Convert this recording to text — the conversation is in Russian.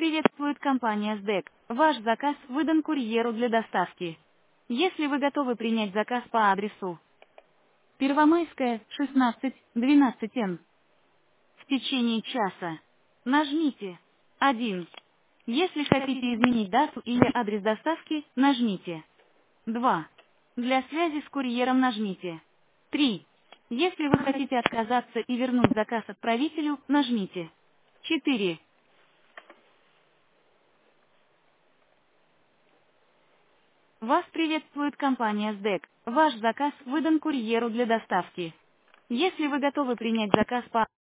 приветствует компания СДЭК. Ваш заказ выдан курьеру для доставки. Если вы готовы принять заказ по адресу Первомайская, 16, 12Н, в течение часа, нажмите 1. Если хотите изменить дату или адрес доставки, нажмите 2. Для связи с курьером нажмите 3. Если вы хотите отказаться и вернуть заказ отправителю, нажмите 4. Вас приветствует компания СДЭК. Ваш заказ выдан курьеру для доставки. Если вы готовы принять заказ по